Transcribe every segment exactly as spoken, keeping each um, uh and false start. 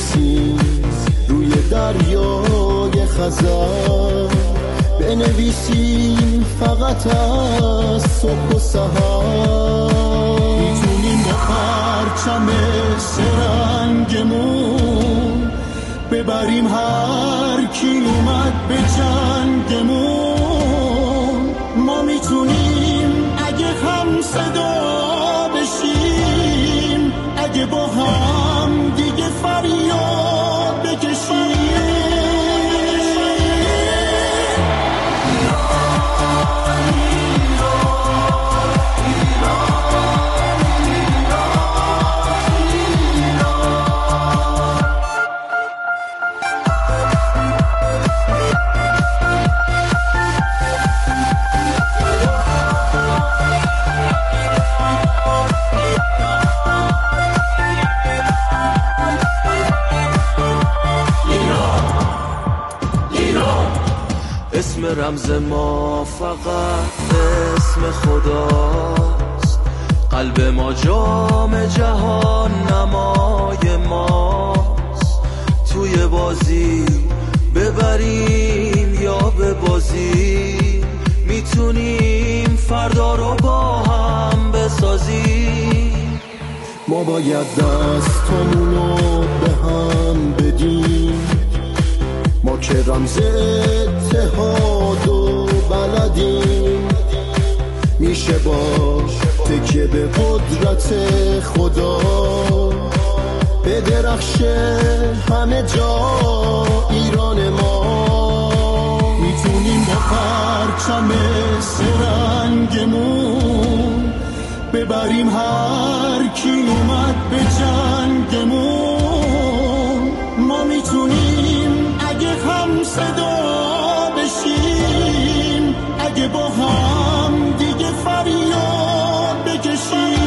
بنویسیم روی دریای خزر، بنویسیم فقط از صبح و سحر. میتونیم با پرچم سرنگمون ببریم هر کی اومد به جنگمون. ما میتونیم اگه هم صدا بشیم، اگه با هم دیگه فریاد بکشیم. رمز ما فقط اسم خداست، قلب ما جام جهان نمای ماست. توی بازی ببریم یا ببازیم، میتونیم فردا رو با هم بسازیم. ما باید دستامونو به هم بدیم، ما که رمز اتحاد و بلدیم. میشه با تکیه به قدرت خدا بدرخشه همه جا ایران ما. میتونیم با پرچم سرنگمون ببریم هر کی اومد به جنگمون. ما میتونیم اگه هم صدا بشیم، اگه با هم دیگه فریاد بکشیم.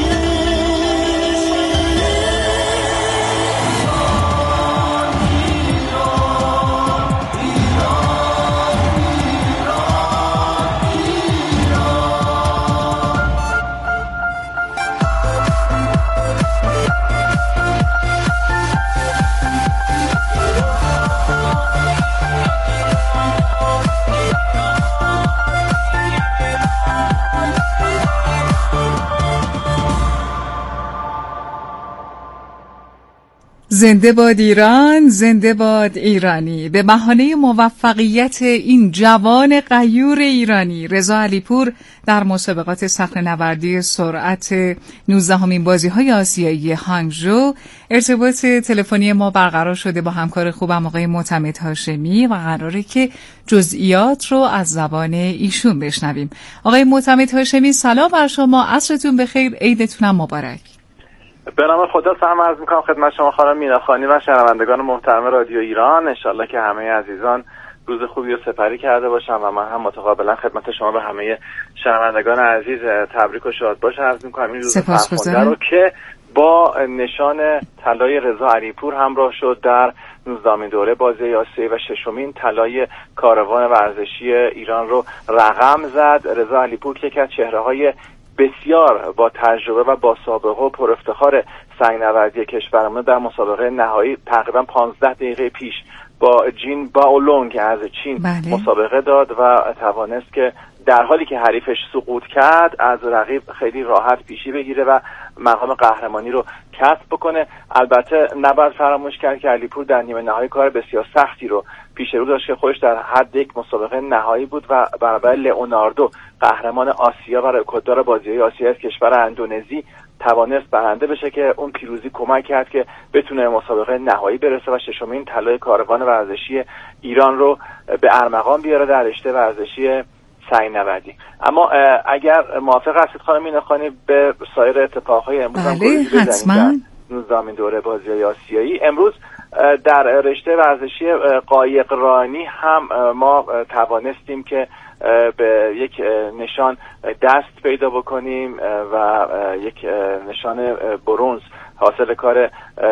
زنده باد ایران، زنده باد ایرانی. به بهانه موفقیت این جوان غیور ایرانی رضا علیپور در مسابقات صخره‌نوردی سرعت نوزدهمین بازی‌های آسیایی هانگژو ارتباط تلفنی ما برقرار شده با همکار خوبم آقای معتمد هاشمی و قراره که جزئیات رو از زبان ایشون بشنویم. آقای معتمد هاشمی سلام بر شما، عصرتون بخیر، عیدتون مبارک. به نام خدا سلام عرض میکنم خدمت شما خانم میناخانی و شنوندگان محترم رادیو ایران. انشالله که همه عزیزان روز خوبی رو سپری کرده باشن و من هم متقابلا خدمت شما به همه شنوندگان عزیز تبریک و شادباش عرض میکنم این روز فرخنده رو که با نشان طلای رضا علیپور همراه شد در نوزدهمین دوره بازی آسیایی و ششمین طلای کاروان ورزشی ایران رو رقم زد. رضا علیپور که یکی از چهره‌های بسیار با تجربه و با سابقه و پر افتخار سنگ‌نوردی کشورمون در مسابقه نهایی تقریبا پانزده دقیقه پیش با جین باولونگ از چین بله. مسابقه داد و توانست که در حالی که حریفش سقوط کرد از رقیب خیلی راحت پیشی بگیره و مقام قهرمانی رو کسب بکنه. البته نباید فراموش کرد که علیپور در نیمه نهایی کار بسیار سختی رو پیش رو داشت که خودش در حد یک مسابقه نهایی بود و برابر لئوناردو قهرمان آسیا و رکورددار بازی‌های آسیایی از کشور اندونزی توانست برنده بشه که اون پیروزی کمک کرد که بتونه مسابقه نهایی برسه و ششمین طلای کاروان ورزشی ایران رو به ارمغان بیاره در رشته ورزشی سنگ‌نوردی. اما اگر موافق هستید خانم میناخانی به سایر اتفاقهای امروز هم بله حتما نوزدهمین دوره بازی‌های آسیایی امروز در رشته ورزشی قایقرانی هم ما توانستیم که به یک نشان دست پیدا بکنیم و یک نشان برنز حاصل کار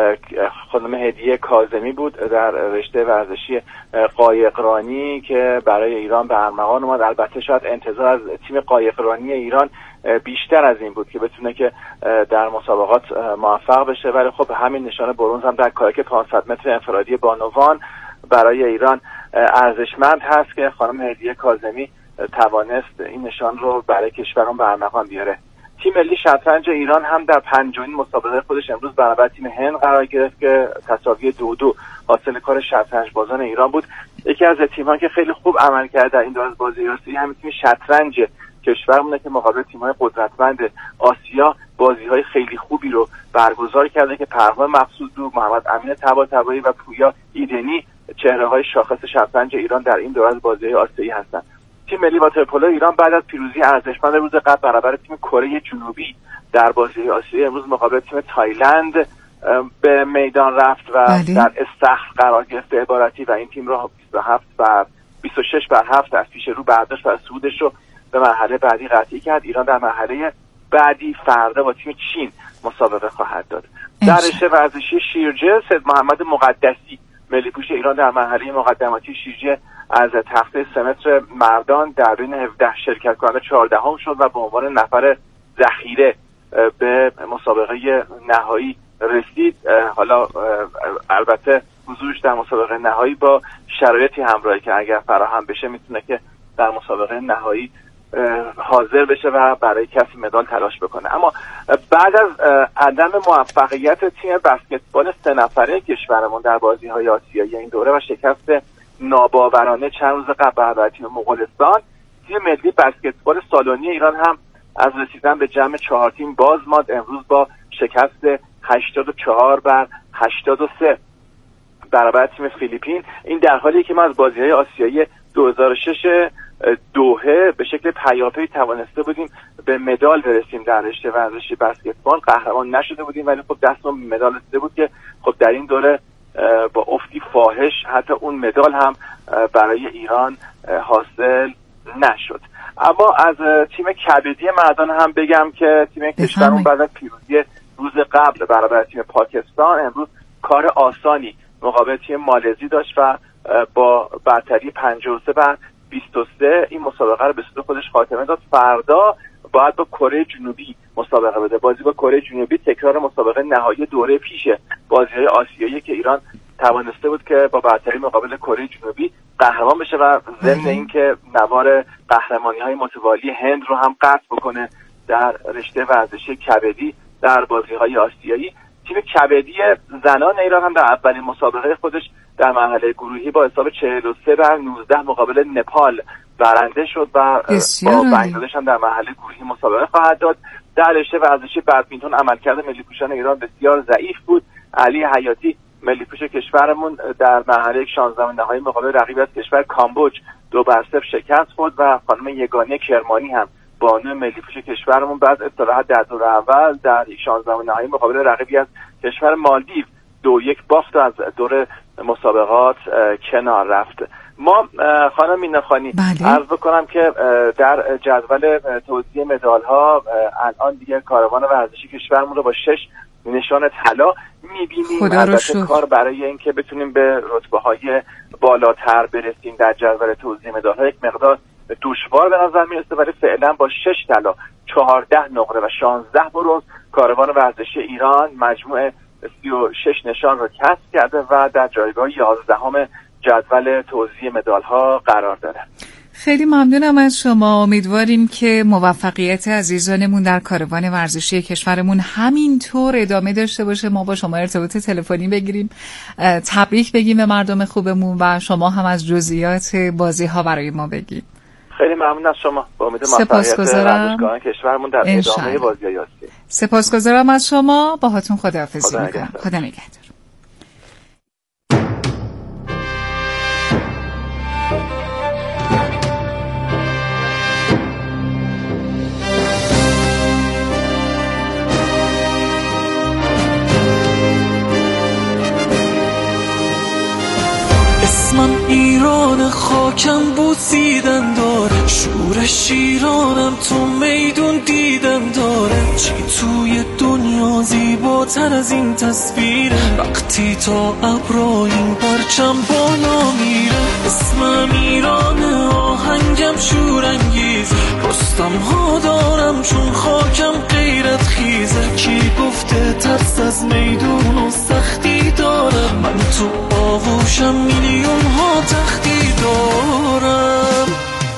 خانم هدیه کاظمی بود در رشته ورزشی قایقرانی که برای ایران به ارمغان اومد. البته شاید انتظار از تیم قایقرانی ایران بیشتر از این بود که بتونه که در مسابقات موفق بشه، ولی خب همین نشان برنز هم در کایاک پانصد متر انفرادی بانوان برای ایران ارزشمند هست که خانم هدیه کاظمی توانست این نشان رو برای کشورمون به ارمغان بیاره. تیم ملی شطرنج ایران هم در پنجمین مسابقه خودش امروز برابر تیم هند قرار گرفت که تساوی دو دو حاصل کار شطرنج بازان ایران بود. یکی از تیم‌ها که خیلی خوب عمل کرد در این دور از بازی آسیایی همین تیم شطرنج کشورمونه که مقابل تیم‌های قدرتمند آسیا بازی‌های خیلی خوبی رو برگزار کرده که پرهام مقصودلو، محمد امین طباطبایی و پویا ایدنی چهره‌های شاخص شطرنج ایران در این دور از بازی‌های آسیایی هستند. تیم ملی واترپولو ایران بعد از پیروزی ارزشمند روز قبل برابر تیم کره جنوبی در بازی آسیایی امروز مقابل تیم تایلند به میدان رفت و بله. در استخر قرار گرفت عبارتی و این تیم رو بیست و هفت و بیست و شش بر هفت از پیش رو برداشت و صعودش رو به مرحله بعدی قطعی کرد. ایران در مرحله بعدی فردا با تیم چین مسابقه خواهد داد. در رشته ورزشی شیرجه سید محمد مقدسی ملی پوش ایران در مرحله مقدماتی شیرجه از تخته سه متر مردان در بین هفده شرکت کننده چهاردهم شد و به عنوان نفر ذخیره به مسابقه نهایی رسید. حالا البته حضورش در مسابقه نهایی با شرایطی همراهی که اگر فراهم بشه میتونه که در مسابقه نهایی حاضر بشه و برای کسب مدال تلاش بکنه. اما بعد از عدم موفقیت تیم بسکتبال سه نفره کشورمون در بازی‌های آسیایی این دوره و شکست ناباورانه چند روز قبل برابر تیم مغولستان، تیم ملی بسکتبال سالونی ایران هم از رسیدن به جمع چهار تیم باز ماند. امروز با شکست هشتاد و چهار بر هشتاد و سه برابر تیم فیلیپین. این در حالی که ما از بازی‌های آسیایی دو هزار و شش دوحه به شکل پیاپی توانسته بودیم به مدال برسیم در رشته ورزشی بسکتبال، قهرمان نشده بودیم ولی خب دستمون به مدال رسیده بود که خب در این دوره با افتی فاحش حتی اون مدال هم برای ایران حاصل نشد. اما از تیم کبدی مردان هم بگم که تیم کشورمون بعد از پیروزی روز قبل برابر تیم پاکستان امروز کار آسانی مقابل تیم مالزی داشت و با برتری پنجاه و سه بر بیست و سه این مسابقه رو به سود خودش خاتمه داد. فردا باید با کره جنوبی مسابقه بده. بازی با کره جنوبی تکرار مسابقه نهایی دوره پیشه بازی‌های آسیایی که ایران توانسته بود که با برتری مقابل کره جنوبی قهرمان بشه و ضمن اینکه نوار قهرمانی‌های متوالی هند رو هم قطع بکنه در رشته ورزشی کبدی در بازی‌های آسیایی. تیم کبدی زنان ایران هم در اولین مسابقه خودش در مرحله گروهی با حساب چهل و سه بر نوزده مقابل نپال برنده شد و با بنگلادش هم در مرحله گروهی مسابقه خواهد داد. در رشته ورزشی بدمینتون عملکرد ملی پوشان ایران بسیار ضعیف بود. علی حیاتی ملی پوش کشورمون در مرحله شانزدهم نهایی مقابل رقیب از کشور کامبوج دو بر صفر شکست خورد و خانم یگانه کرمانی هم بانو ملی پوش کشورمون بعد استراحت در دور اول در شانزدهم نهایی مقابل رقیبی از کشور مالدیو دو یک باخت و از دور مسابقات کنار رفت. ما خانم میناخانی عرض بکنم که در جدول توزیع مدال ها الان دیگه کاروان ورزشی کشورمون رو با شش نشان طلا میبینیم. البته کار برای اینکه بتونیم به رتبه های بالاتر برسیم در جدول توزیع مدال ها یک مقدار دشوار به نظر میرسه، ولی فعلا با شش طلا، چهارده نقره و شانزده برنز کاروان ورزشی ایران مجموع سی و شش نشان رو کسب کرده و در جایگاه یازدهم جدول توزیع مدال ها قرار داره. خیلی ممنونم از شما. امیدواریم که موفقیت عزیزانمون در کاروان ورزشی کشورمون همینطور ادامه داشته باشه. ما با شما ارتباط تلفنی بگیریم، تبریک بگیم به مردم خوبمون و شما هم از جزئیات بازی ها برای ما بگید. خیلی ممنون از شما. با امید موفقیت ورزشکاران کشورمون در ادامه بازی‌های آسیایی. سپاسگزارم از شما. باهاتون خداحافظی می‌کنم. خدا نگهدار. اسمم ایران، خاکم بوسیدن داره، شور شیرانم تو میدون دیدن داره. چی توی دنیا زیباتر از این تصویره، وقتی تا ابرا این پرچم بالا میره. اسمم ایرانه، آهنگم شورانگیز، رستم ها دارم چون خاکم غیرت خیزه. کی گفته ترس از میدون و سختی دارم، من تو آغوشم میلیون ها تختی دارم.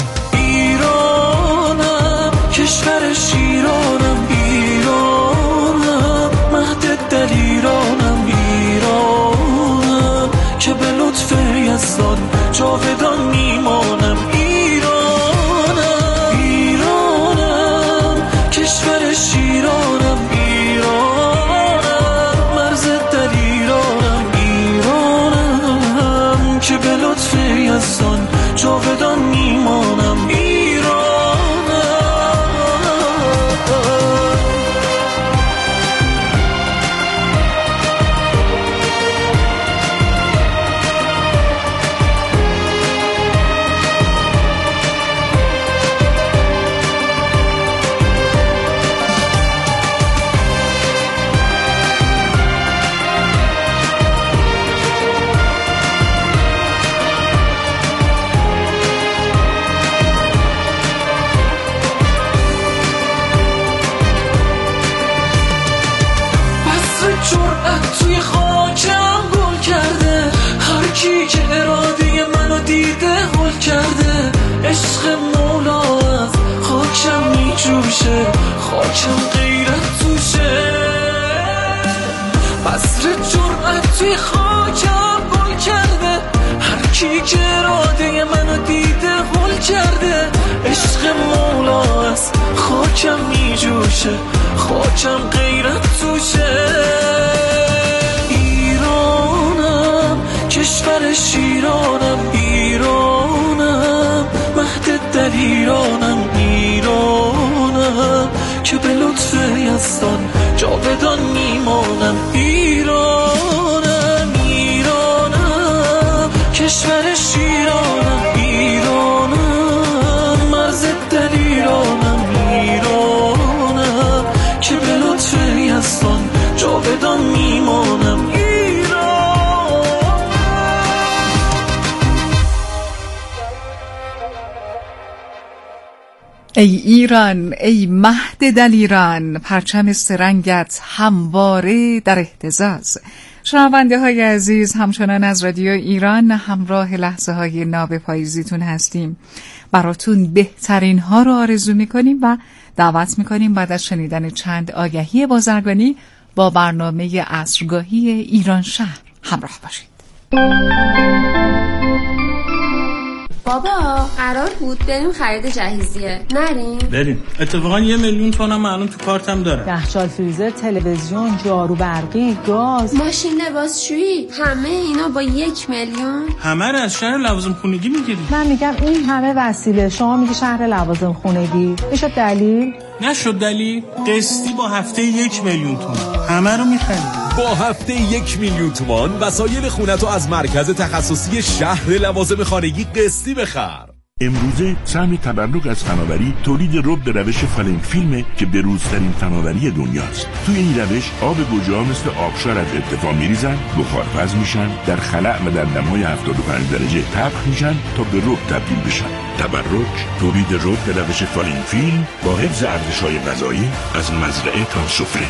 ایرانم، کشور شیرانم، ایرانم، مهد دلیرانم، ایرانم که به لطف یزدان جاودان میمانم. ایرانم، ایرانم، کشور شیرانم، ایرانم، مرز دلیرانم، ایرانم که به لطف یزدان جاودان میمانم. خاکم غیرت توشه، بذر جرأت توی خاکم گل کرده. هر کی که اراده منو دیده هول کرده. عشق مولا از خاکم میجوشه، خاکم غیرت توشه. ایرانم، کشور شیرانم، ایرانم، مهد دلیرانم، ایرانم که به لطف یزدان جاودان میمانم. ایرانم، ایرانم، کشور شیرانم، ایرانم، مرز دلیرانم، ایرانم که به لطف یزدان جاودان میمانم. ای ایران، ای مهد دلیران، پرچم سرنگت همواره در اهتزاز. شنونده های عزیز، همچنان از رادیو ایران همراه لحظه های ناب پاییزیتون هستیم. براتون بهترین ها رو آرزو میکنیم و دعوت میکنیم بعد از شنیدن چند آگهی بازرگانی با برنامه عصرگاهی ایران شهر همراه باشید. بابا قرار بود بریم خرید جهیزیه، نریم؟ بریم. اتفاقا یه میلیون تومنم الان تو کارتم داره. یخچال، فریزر، تلویزیون، جارو برقی، گاز، ماشین لباسشویی، همه اینا با یک میلیون؟ همه رو از شهر لوازم خونگی میگیری. من میگم این همه وسیله، شما میگی شهر لوازم خونگی. میشه دلیل؟ نشد دلیل. قسطی با هفته یک میلیون تومان همه رو میخریم. با هفته یک میلیون تومان وسایل خونتو از مرکز تخصصی شهر لوازم خانگی قسطی بخر. امروزه سهم تبرک از فناوری تولید رب به روش فلنگ فیلمه که بروزترین فناوری دنیاست. توی این روش آب گوجه‌ها مثل آبشار از ارتفاع میریزن، بخارپز میشن، در خلأ و در دمای هفتاد و پنج درجه طبخ میشن تا به رب تبدیل بشن. تبرک تولید رب به روش فلنگ فیلم با حفظ ارزش‌های غذایی از مزرعه تا سفره.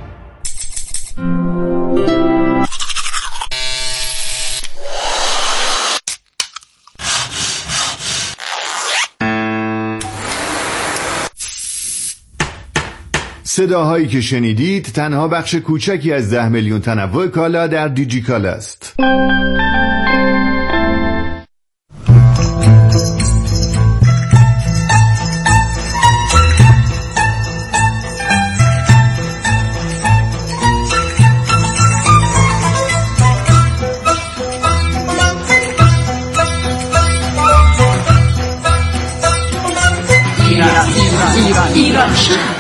صداهایی که شنیدید تنها بخش کوچکی از ده میلیون تنوع کالا در دیجیکالا است. ایران ایران ایران شهر.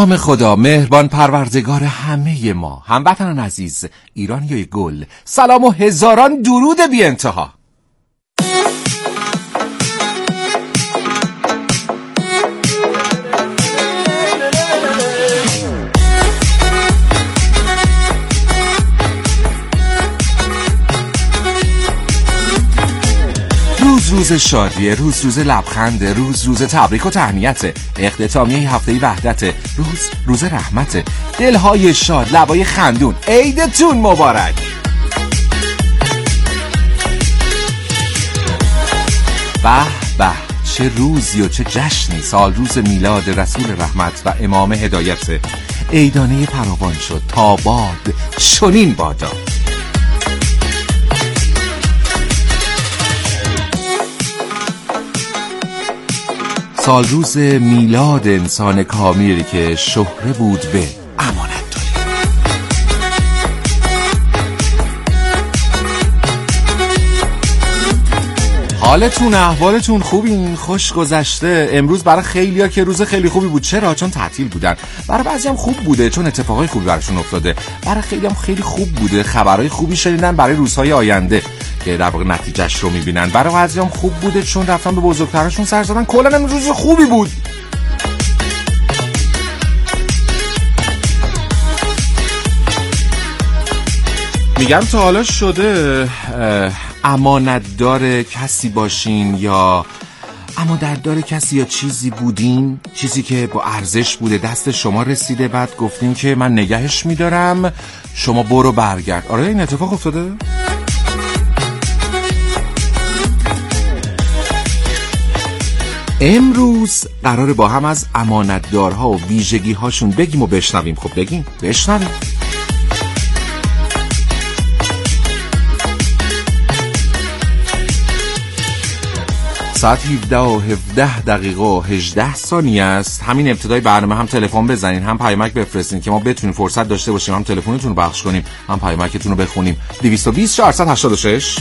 نام خدا مهربان پروردگار همه ما، هموطنان عزیز، ایرانیای گل، سلام و هزاران درود بی انتها. روز روز شادیه، روز روز لبخنده، روز روز تبریک و تهنیته، اختتامیه هفته وحدت، روز روز رحمته، دلهای شاد، لبای خندون، عیدتون مبارک. به به چه روزی و چه جشنی، سال روز میلاد رسول رحمت و امام هدایت، عیدانه فراوان شد تا باد چنین بادا. سال روز میلاد انسان کامیلی که شهره بود به امانت داری. حالتون احوالتون خوبین؟ خوش گذشته؟ امروز برای خیلیا که روز خیلی خوبی بود. چرا؟ چون تعطیل بودن. برای بعضی هم خوب بوده چون اتفاقای خوبی براشون افتاده. برای خیلی هم خیلی خوب بوده، خبرهای خوبی شنیدن برای روزهای آینده که در واقع نتیجهش رو میبینن. برای بعضی هم خوب بوده چون رفتن به بزرگترشون سر زدن. کلا هم روز خوبی بود. میگم تا حالا شده امانتدار کسی باشین یا امانتدار کسی یا چیزی بودین، چیزی که با ارزش بوده دست شما رسیده، بعد گفتین که من نگهش میدارم، شما برو برگرد. آره این اتفاق افتاده؟ امروز قراره با هم از امانتدارها و ویژگی هاشون بگیم و بشنویم. خب بگیم بشنویم. ساعت هفده و هفده دقیقه و هجده ثانیه است. همین ابتدای برنامه هم تلفن بزنین، هم پیامک بفرستین که ما بتونیم فرصت داشته باشیم هم تلفنتون رو پخش کنیم هم پیامکتون رو بخونیم. دویست و بیست چهارصد و هشتاد و شش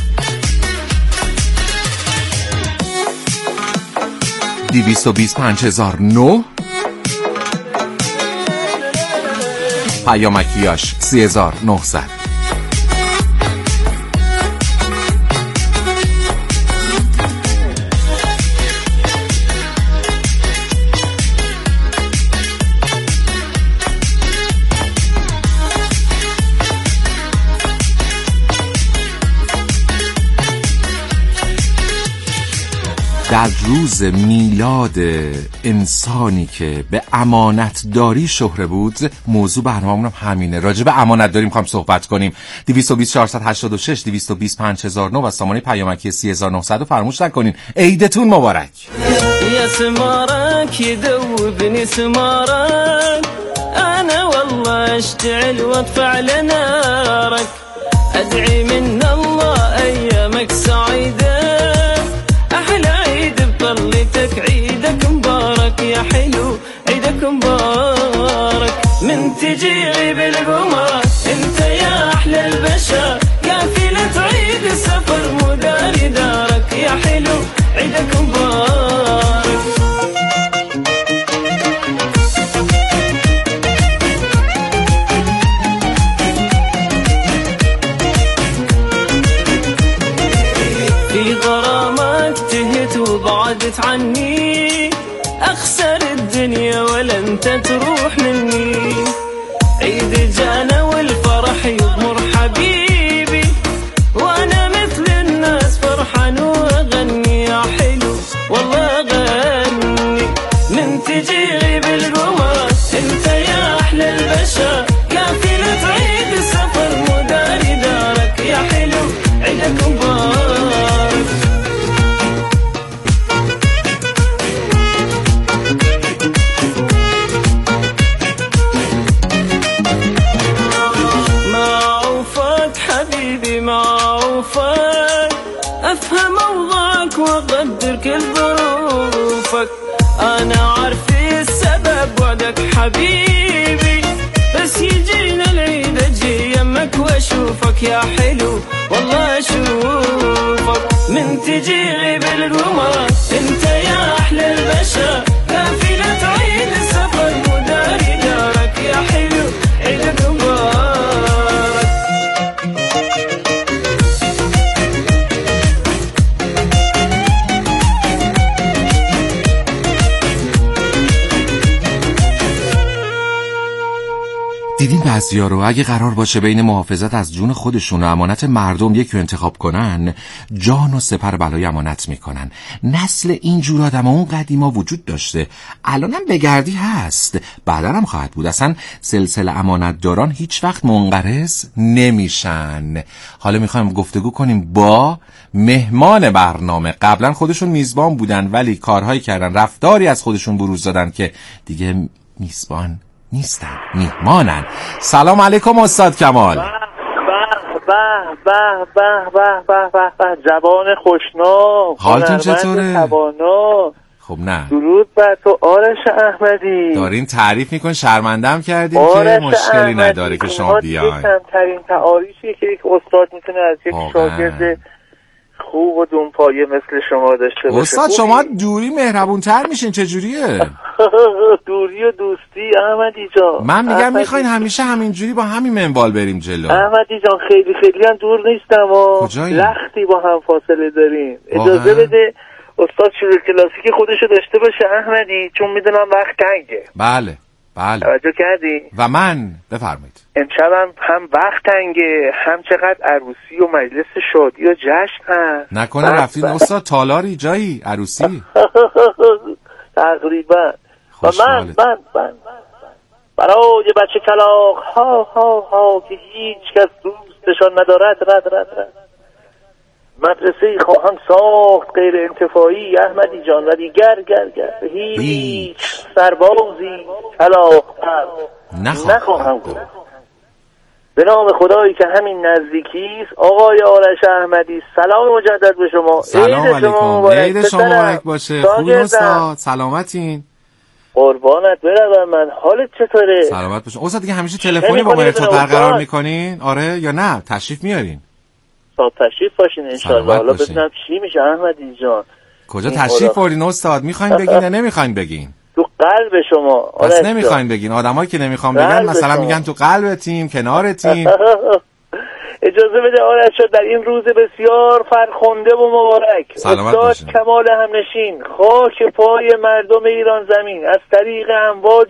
دویست و بیست پنج هزار و نه، پیامکیاش سی هزار و نهصد. در روز میلاد انسانی که به امانت داری شهره بود، موضوع برنامه‌مون هم همینه. راجع به امانت داری می‌خوام صحبت کنیم. دویست و بیست چهارصد و هشتاد و شش دویست و بیست پنج هزار و نه و سامانه پیامکی سی هزار و نهصد رو فراموش نکنین. عیدتون مبارک. يا سمارك يدوبني سمارك أنا والله أشتعل وأطفع لنارك أدعي من الله أيامك سعيدة أحلى عيد بطلتك عيدك مبارك يا حلو عيدك مبارك من تجي غيب القمر انت يا أحلى البشر قافلة عيد السفر مداري دارك يا حلو عيدك مبارك. في غرامك تهت وبعدت عني أخسر الدنيا ولا أنت تروح مني عيد جانا والفرح يغمر حبيبي وأنا مثل الناس فرحان وأغني يا حلو والله أغني من تجي غيب القمر أنت يا أحلى البشر قافلة عيد السفر مداري دارك يا حلو عيدك مبارك. معوفك حبيبي معوفك أفهم أوضاعك وأقدر كل ظروفك أنا عارف السبب وعدك حبيبي بس يجينا العيد أجي يمك وأشوفك يا حلو والله أشوفك من تجي غيب القمر أنت يا أحلى البشر قافلة عيد السفر مداري دارك بعضیا رو اگه قرار باشه بین محافظت از جون خودشون و امانت مردم یکی انتخاب کنن، جان و سپر بلای امانت میکنن. نسل اینجور آدم اون قدیما وجود داشته، الانم بگردی هست، بعدا هم خواهد بود. اصلا سلسله امانت داران هیچ وقت منقرض نمیشن. حالا میخوایم گفتگو کنیم با مهمان برنامه. قبلا خودشون میزبان بودن ولی کارهایی کردن، رفتاری از خودشون بروز دادن که دیگه میزبان نیستن، میهمانن. سلام علیکم استاد کمال. به به به به به به به به جوان خوشنام، حالتون چطوره؟ توانا. خب نه درود بر تو آرش احمدی. دارین تعریف میکن، شرمندم کردیم که مشکلی نداره که شما بیاین. کمترین تعاریفی که یک استاد میتونه از یک شاگرد خوب و دونپایه مثل شما داشته باشه. استاد شما دوری مهربونتر میشین، چجوریه؟ دوری و دوستی احمدی جان. من میگم میخواین همیشه همینجوری با همین منوال بریم جلو. احمدی جان خیلی خیلی هم دور نیستم و لختی با هم فاصله داریم. اجازه بده استاد شروع کلاسیکی خودشو داشته باشه احمدی، چون میدونم وقت تنگه. بله بله توجه کردی؟ و من بفرمایید. امشبم هم وقت تنگه، هم چقدر عروسی و مجلس شادی و جشن هست. نکنه رفتین استاد تالاری جایی عروسی؟ تقریبا. و من من من برای بچه کلاغ ها ها ها که هیچ کس دوستشان ندارد رد رد رد مدرسه خواهم ساخت غیر انتفاعی احمدی جان، و دیگر گر گر هیچ سربازی کلاغ پر نخواهم گفت. به نام خدایی که همین نزدیکیست. آقای آرش احمدی سلام مجدد به شما. سلام علیکم. عید شما مبارک باشه. خوبی استاد؟ سلامتین؟ قربانت برم. من حالت چطوره؟ سلامت باشین. استاد دیگه همیشه تلفنی با ما ارتباط برقرار میکنین؟ آره یا نه تشریف میارین؟ تا تشریف باشین ان شاء الله. حالا ببینم چی میشه احمدی جان. کجا تشریف آوردین استاد؟ میخواین بگین یا نمیخواین بگین؟ تو قلب شما. پس نمیخواین بگین. آدمایی که نمیخوان بگن مثلا میگن تو قلبتیم، کنارتیم. اجازه بده آرش در این روز بسیار فرخنده و مبارک استاد کمال همنشین خاک پای مردم ایران زمین از طریق امواج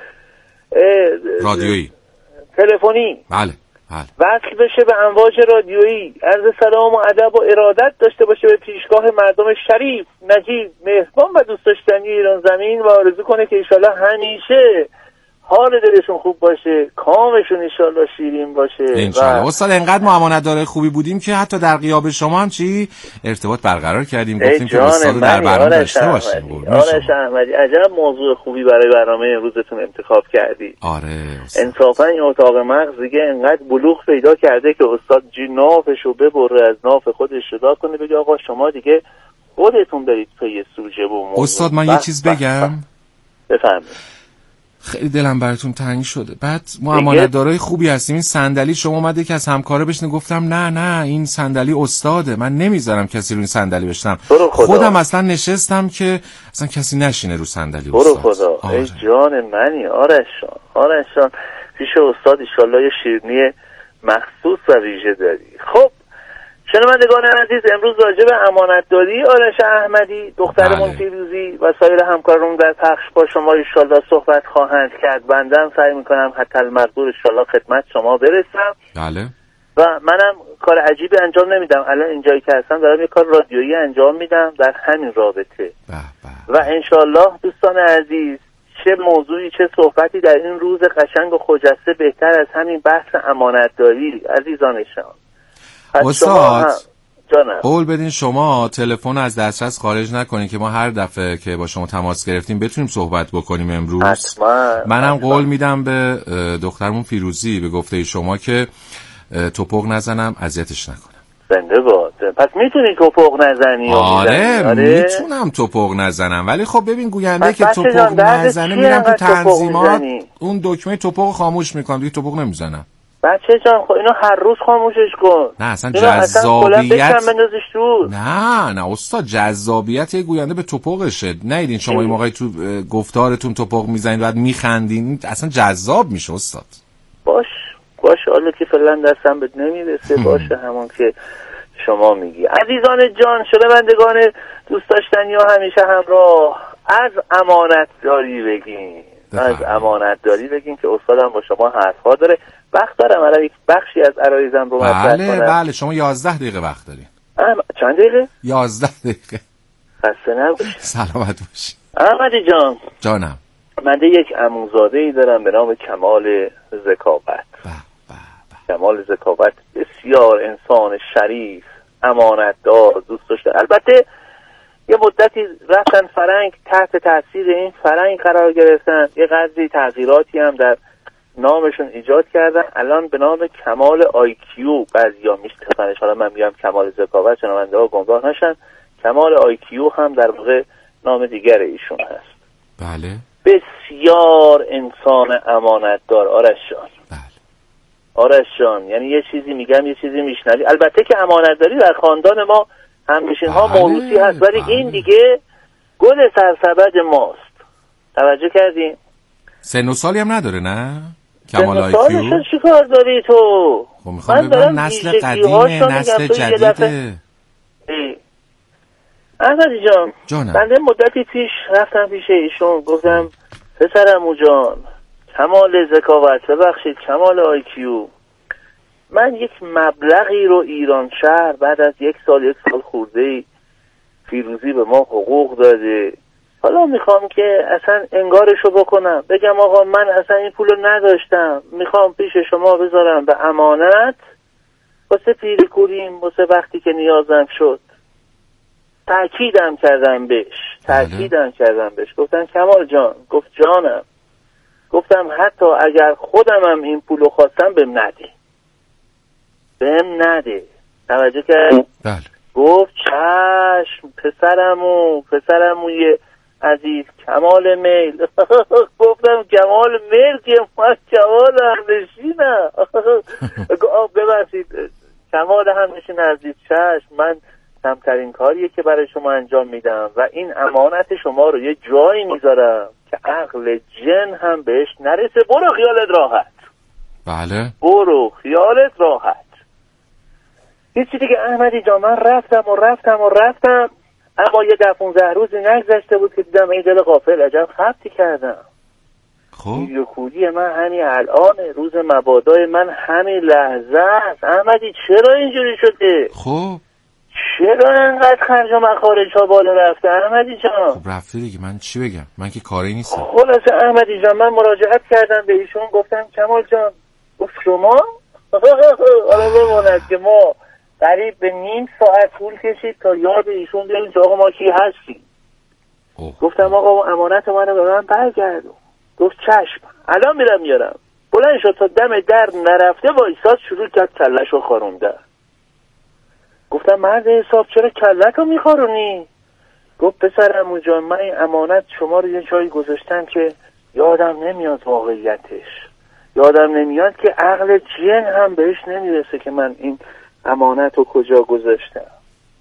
رادیویی تلفنی بله بله وصل بشه به امواج رادیویی، عرض سلام و ادب و ارادت داشته باشه به پیشگاه مردم شریف، نجیب، مهربان و دوست داشتنی ایران زمین و آرزو کنه که انشالله همیشه حال دلشون خوب باشه، کامشون انشالله شیرین باشه انشالله. استاد انقدر ما امانتدارای خوبی بودیم که حتی در غیاب شما هم چی ارتباط برقرار کردیم، گفتیم که استاد در برنامه داشته باشیم. آرش احمدی عجب موضوع خوبی برای برنامه امروزتون انتخاب کردی. آره انصافا این اتاق مغز دیگه انقدر بلوغ پیدا کرده که استاد جی نافشو ببره از ناف خودش جدا کنه، بگه آقا شما دیگه خودتون برید پی سوژه و موضوع. استاد من یه چیز بگم؟ بفرمایید. خیلی دلم براتون تنگ شده. بعد ما امانتدارای خوبی هستیم. این صندلی شما اومده که از همکارا بشینه، گفتم نه نه این صندلی استاده، من نمیذارم کسی رو این صندلی بشینم. خودم اصلا نشستم که اصلا کسی نشینه رو صندلی استاد. برو خدا. ای جان منی آرشان آرشان پیش استاد ان شاءالله یه شیرینی مخصوص و ویژه داری. خب شنوندگان عزیز، امروز راجع به امانتداری آرش احمدی دخترمون فیروزی و سایر همکاران در پخش با شما ان شاءالله صحبت خواهند کرد. بنده سعی میکنم حتی المقدور ان شاءالله خدمت شما برسم. بله. و منم کار عجیبی انجام نمیدم. الان اینجایی که هستم دارم یه کار رادیویی انجام میدم در همین رابطه. و ان شاءالله دوستان عزیز چه موضوعی چه صحبتی در این روز قشنگ و خجسته بهتر از همین بحث امانتداری عزیزانشان. استاد قول بدین شما تلفن از دسترس خارج نکنین که ما هر دفعه که با شما تماس گرفتیم بتونیم صحبت بکنیم امروز. حتما. منم قول میدم به دخترمون فیروزی به گفته شما که توپق نزنم اذیتش نکنم. زنده باد. پس میتونی توپق نزنی؟ آره, آره میتونم توپق نزنم، ولی خب ببین گوینده که توپق نزنه میرم تو تنظیمات اون دکمه توپق خاموش میکنم، دیگه توپق نمیزنم. بچه جان خب اینو هر روز خاموشش کن. نه اصلا جذابیت نه نه استاد جذابیت یه گوینده به توپقشه. نیدین شما این موقعی تو گفتارتون توپق میزنید بعد میخندین، اصلا جذاب میشه استاد. باش باش حالا که فعلا دستم بهت نمیرسه باشه همون که شما میگی. عزیزان جان شنوندگان دوست داشتنی ها همیشه همراه، از امانت داری بگین. از امانتداری بگیم که استادم با شما حرفا داره. وقت دارم الان یک بخشی از عرایزم رو مطرح بله کنم. بله شما یازده دقیقه وقت دارین. چند دقیقه؟ یازده دقیقه. خسته نباشی. سلامت باشی. احمدی جان جانم. من یک عموزاده ای دارم به نام کمال ذکاوت. کمال ذکاوت بسیار انسان شریف، امانتدار، دوست داشته. البته یه مدتی رفتن فرنگ، تحت تاثیر این فرنگ قرار گرفتن، یه قدری تغییراتی هم در نامشون ایجاد کردن. الان به نام کمال آی کیو بعضیا میشناسنش. حالا من میگم کمال ذکاوت، شنونده ها گمراه نشن. کمال آی کیو هم در واقع نام دیگر ایشون هست. بله. بسیار انسان امانتدار آرش جان. بله. آرش جان یعنی یه چیزی میگم یه چیزی میشنوی. البته که امانتداری در خاندان ما همنشین ها بله. موروثی هست، ولی بله. این دیگه گل سرسبد ماست. توجه کردین؟ سن و سالی هم نداره نه؟ کمال آی سن و کیو. سالش چی کار داری تو؟ خب میخوام بگم نسل قدیمه نسل جدیده. احمدی جان جانم. بنده مدتی پیش رفتم پیش ایشون گفتم پسرمو جان کمال ذکاوت، ببخشید کمال آی کیو، من یک مبلغی رو ایران شهر بعد از یک سال یک سال خورده‌ای فیروزی به ما حقوق داده، حالا میخوام که اصلا انگارشو بکنم، بگم آقا من اصلا این پولو نداشتم، میخوام پیش شما بذارم به امانت واسه پیری کوریم، واسه وقتی که نیازم شد. تأکیدم کردم بهش تأکیدم کردم بهش گفتم کمال جان، گفت جانم، گفتم حتی اگر خودمم این پولو خواستم بهم نده، بهم نده. توجه کرد؟ بله. گفت چشم پسرمو پسرموی عزیز کمال میل. گفتم کمال میل که من کمال همنشینم. ببخشید کمال همنشین عزیز، چشم من کمترین کاریه که برای شما انجام میدم و این امانت شما رو یه جایی میذارم که عقل جن هم بهش نرسه. برو خیالت راحت. بله. برو خیالت راحت. هیچی دیگه احمدی جان، من رفتم و رفتم و رفتم، اما یه ده پونزده روزی نگذشته بود که دیدم این دل غافل عجب خبتی کردم. خب یه خودی من همین الان، روز مبادای من همین لحظه است. احمدی چرا اینجوری شده؟ خب چرا انقدر خرج و مخارج ها بالا رفته احمدی جان؟ خب رفته دیگه، من چی بگم، من که کاری نیستم. خلاصه احمدی جان من مراجعت کردم به ایشون، گفتم کمال جان، گفت شما؟ حالا بماند که ما قریب به نیم ساعت طول کشید تا یاد ایشون بیاریم که آقا ما کی هستیم. گفتم آقا امانت منو به من برگردون. گفت چشم الان میرم میارم. بلند شد تا دم در نرفته وایساد شروع کرد کله‌شو خاروندن. گفتم مرد حساب چرا کله‌تو میخارونی؟ گفت پسرم جان من این امانت شما رو یه جایی گذاشتم که یادم نمیاد واقعیتش، یادم نمیاد که عقل جن هم بهش نمیرسه که من این امانت رو کجا گذاشتم.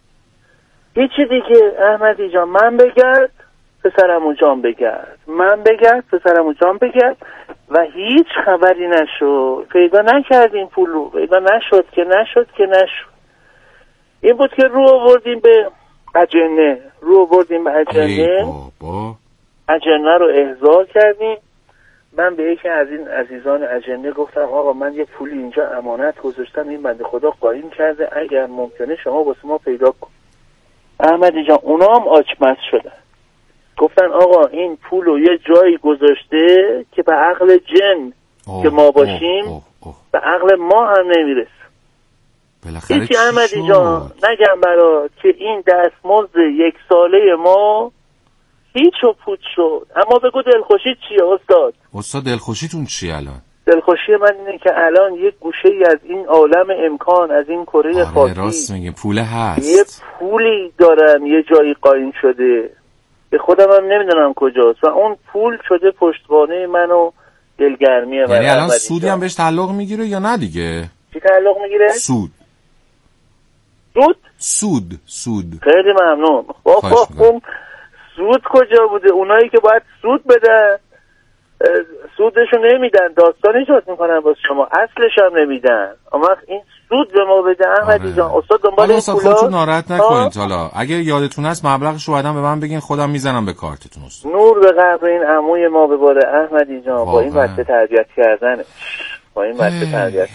هیچی دیگه احمدی جان، من بگرد پسرمو جان بگرد، من بگرد پسرمو جان بگرد و هیچ خبری نشد. پیدا نکردیم پولو، پیدا نشد که نشد که نشد. این بود که رو آوردیم به اجنه، رو آوردیم به اجنه، اجنه رو احضار کردیم. من به یکی از این عزیزان اجنه گفتم آقا من یه پولی اینجا امانت گذاشتم، این بنده خدا قایم کرده، اگر ممکنه شما واسه ما پیدا کن. احمدی جان اونا هم آچمز شدن، گفتن آقا این پولو یه جایی گذاشته که به عقل جن اوه که ما باشیم اوه اوه اوه. به عقل ما هم نمیرسه. هیچی احمدی جان نگم برات که این دستمزد یک ساله ما هیچ و پوچ شد. اما بگو دلخوشی چیه استاد؟ استاد دلخوشیتون چیه الان؟ دلخوشی من اینه که الان یک گوشه ای از این عالم امکان، از این کره خاکی، راست میگه پول هست، یه پولی دارم یه جایی قایم شده به خودم هم نمیدونم کجاست و اون پول شده پشتوانه من و دلگرمیه. یعنی الان سودی هم بهش تعلق میگیره یا نه دیگه؟ چی تعلق میگیره؟ سود. سود؟ سود سود. خیلی ممنون. اون سود کجا بوده؟ اونایی که باید سود بدن سودشو نمیدن، داستان ایجاد میکنن واسه شما، اصلش هم نمیدن. اما این سود به ما بده احمدی جان. استاد دنبال این پولا خودتون ناراحت نکنید. حالا اگه یادتون هست مبلغشو بعداً به من بگین، خودم میزنم به کارتتون. استاد نور به قبر این عموی ما بباره احمدی جان. با این بچه تربیت کردنه، با این بچه تربیت